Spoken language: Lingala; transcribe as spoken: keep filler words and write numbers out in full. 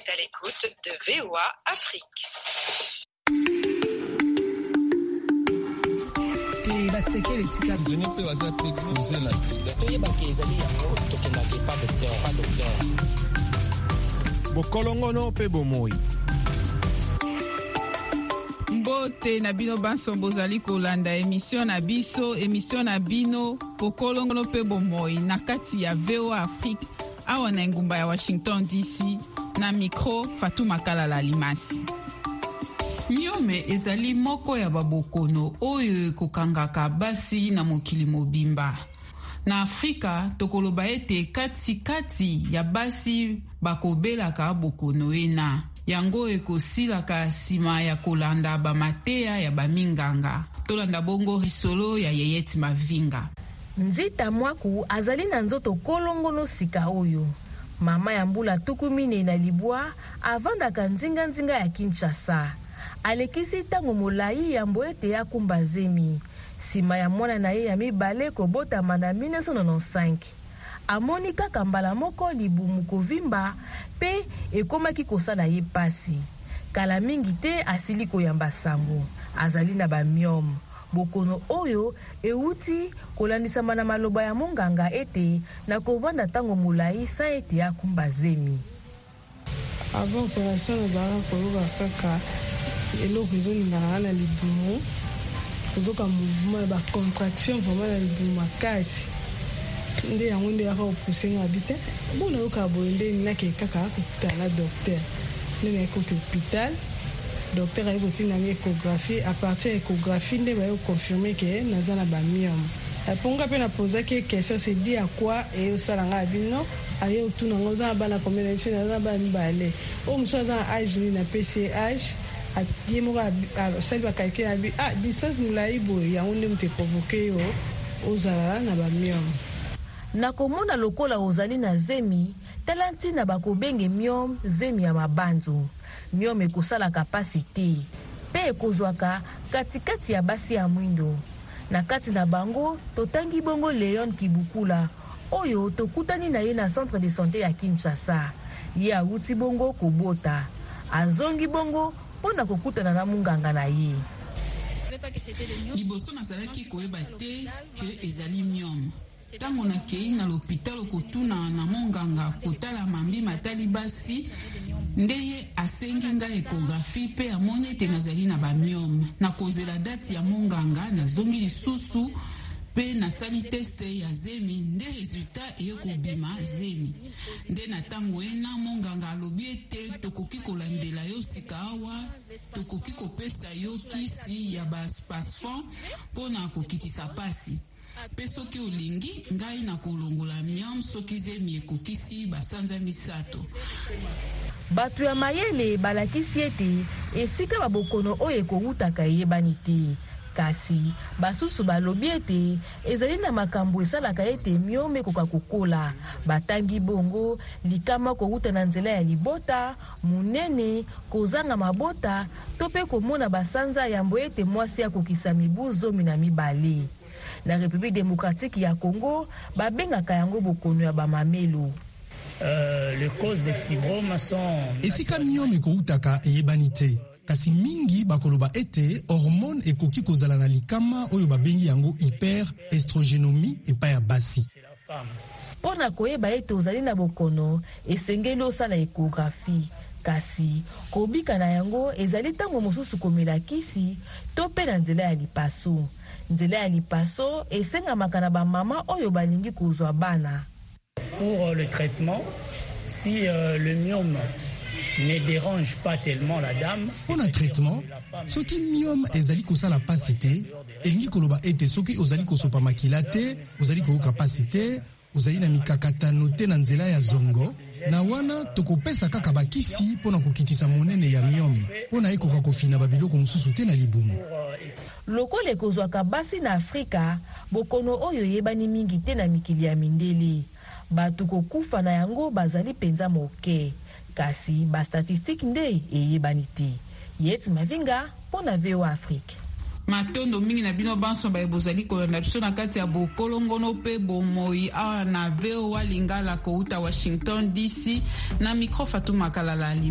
êtes à l'écoute de V O A Afrique. Bokolongono pe bomoi. Mbote na bino banso bozali kolanda émission na biso émission na bino bokolongono pe bomoi na kati ya V O A Afrique awa na ngumba ya Washington D C na micro Fatuma Kalala Limasi. Miome ezali moko ya babokono oyo kokangaka basi na mokili mobimba. Na Afrika tokoloba ete kati kati ya basi bakobelaka bokono ena. Yango ekosilaka sima ya kolanda bamatea ya baminganga. Tolanda bongo risolo ya Yeyet Mavinga. Nzita mwaku azali na nzoto kolongono sika oyo. Mama ya mbula tukumine na libwa avandaka nzinga nzinga ya Kinshasa. Alekisi tango molai ya mboete ya kumbazemi. Sima ya mwana na ye ya mibale kobotama na mille neuf cent quatre-vingt-quinze. Amoni kaka mbala moko libumu kovimba pe ekomaki kosala ye pasi. Kala mingi te asili koyamba sango. Azali na bamiom. Bokono oyo euti kolandisama na maloba ya monganga ete na kovanda tango molai sa ete ya kumbazemi. Avant opération nazala koloba kaka eloko ezolingana na libumu. Kozoka mouvement ba contraction vraiment na libumu makasi. Nde yango nde yaka opousse nga habite. Bon na yoka boende na ke kaka akuta la docteur. Nde na ko hôpital. Docteur ayi botina na échographie à partir de échographie nde ba yo confirmer que nazana ba myome. Aponga pe na poser que question c'est dit à quoi et au salanga bino aye otuna ngoza bana combien de fois nazana ba mbale. O msoza âge ni na P C H a diemo a celle ba calculer abi ah distance mulai boy ya onde mte provoquer yo ozala na ba myome. Na komona lokola ozali na zemi, talanti na bakobenge myom zemi ya mabanzo. Myom ekosala kapasite, pe ekozwaka katikati ya basi ya mwindo. Na kati na bango, totangi bongo Leon Kibukula, oyo tokutani na ye na centre de santé ya Kinshasa. Ye awuti bongo kobota. Azongi bongo pona kokutana na munganga na ye. Liboso nazalaki koyeba te ke ezali myom. Tango na kei na l'hôpital kotuna na monganga kotala mambi matali basi ndeye asengi nga échographie pe amoni ete nazali na bamiome. Na kozela date ya monganga na zongi lisusu pe na sali teste ya zemi nde resultat eye kobima zemi. Nde na tango ena monganga alobi ete tokoki kolandela yo sika awa tokoki kopesa yo kisi ya baspasfon pona kokitisa pasi. Pe soki olingi ngai na kolongola myom soki zemi ekokisi basanza misato. Batu ya mayele balakisi ete esika babokono oyo ekowutaka eyebani te. Kasi basusu balobi ete ezali na makambo esalaka ete myom ekoka kokola. Batangi bongo likama kowuta na nzela ya libota, munene, kozanga mabota, to pe komona basanza yambo ete mwasi akokisa mibu zomi na mibale. La République démocratique ya Congo babengaka yango bokono ya bamamelo. Euh, les causes des fibromes sont esika myome ekoutaka eyebani te kasi mingi bakoloba ete hormone ekoki kozala na likama oyo babengi yango hyperestrogenomie epai ya basi. Pona koyeba ete ozali na bokono esengeli osala échographie. Kasi kobika na yango ezali tango mosusu komela kisi to pe na nzela ya lipaso. Nzela ya lipaso esengamaka na bamama oyo balingi kozwa bana. Pour le traitement, si euh, le myome ne dérange pas tellement la dame, pour un traitement, soki myome ezali kosala pasi te, elingi koloba ete soki ozali kosopa makila te, ozali koyoka pasi te, ozali na mikakatano te na nzela ya zongo, na wana tokopesa kaka bakisi pona kokitisa monene ya myome, pona ekoka kofina babiloko mosusu te na libumu. Lokole kozwaka basi na Afrika, bokono oyo yebani mingi te na mikili ya mindele. Batu kokufa na yango bazali penza moke. Kasi ba statistique nde eyebani te. Yet Mavinga pona V O A Afrique. Matondo mingi na bino banso ba ebozali kolanda biso na kati ya bokolongono pe bomoi awa na V O A Lingala kouta Washington D C na micro Fatuma Kalala.